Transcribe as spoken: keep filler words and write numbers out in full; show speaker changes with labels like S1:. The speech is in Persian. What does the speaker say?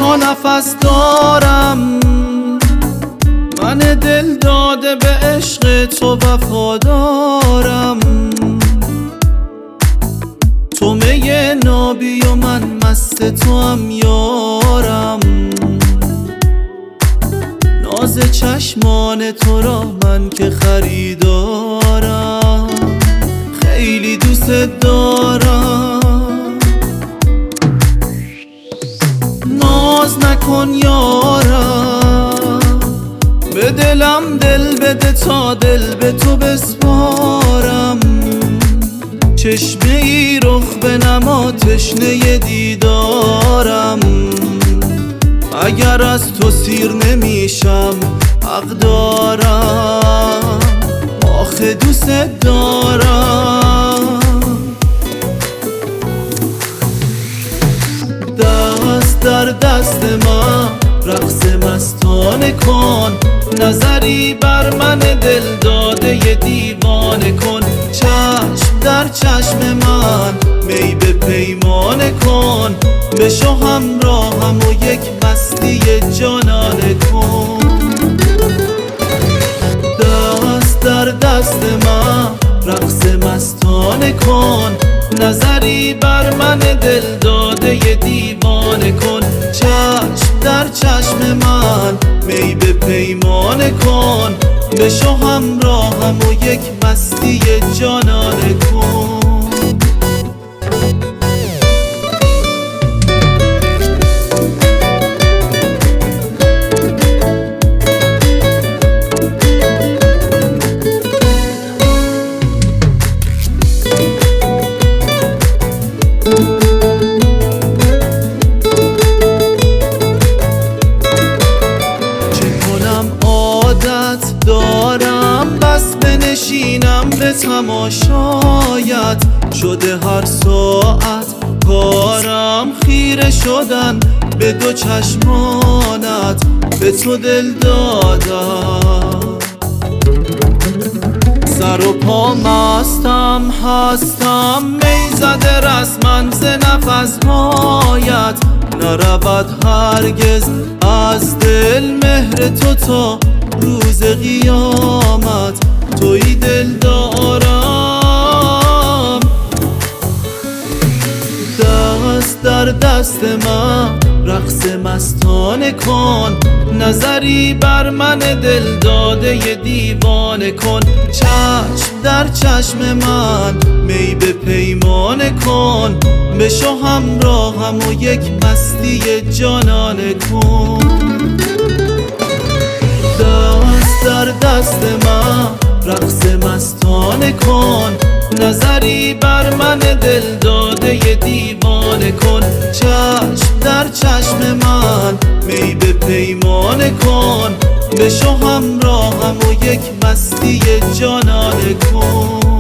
S1: تا نفس دارم، من دل داده به عشق تو وفادارم. تو می نابی و من مست تو هم یارم، ناز چشمان تو را من که خریدارم، خیلی دوست دارم. ناز نکن یارم، به دلم دل بده تا دل به تو بسپارم. چشمه ای رخ بنما تشنه دیدارم، اگر از تو سیر نمیشم حق دارم، آخه دوست دارم. دست در دست من رقص مستانه کن، نظری بر من دل داده ی دیوانه کن. چشم در چشم من می به پیمانه کن، بشو همراهم و یک مستی جانانه کن. دست در دست من رقص مستانه کن، نظری بر من دل داده ی دیوانه کن. چشم در چشم من می به پیمانه کن، بشو همراهم و یک مستی جانانه کن. دارم بس بنشینم به تماشایت، شده هر ساعت کارم خیره شدن به دو چشمانت، به تو دل دادم. سر و پا مستم هستم، می زده رسمن ز نفسهایت، نرود هرگز از دل مهر تو تا روز قیامت. توی دل دارم، دست در دست من رقص مستانه کن، نظری بر من دل داده ی دیوانه کن. چشم در چشم من می به پیمانه کن، بشو همراهم و یک مستی جانانه کن. دست در دست من رقص مستانه کن، نظری بر من دل داده ی دیوانه کن. چشم در چشم من می به پیمانه کن، بشو همراهم و یک مستی جانانه کن.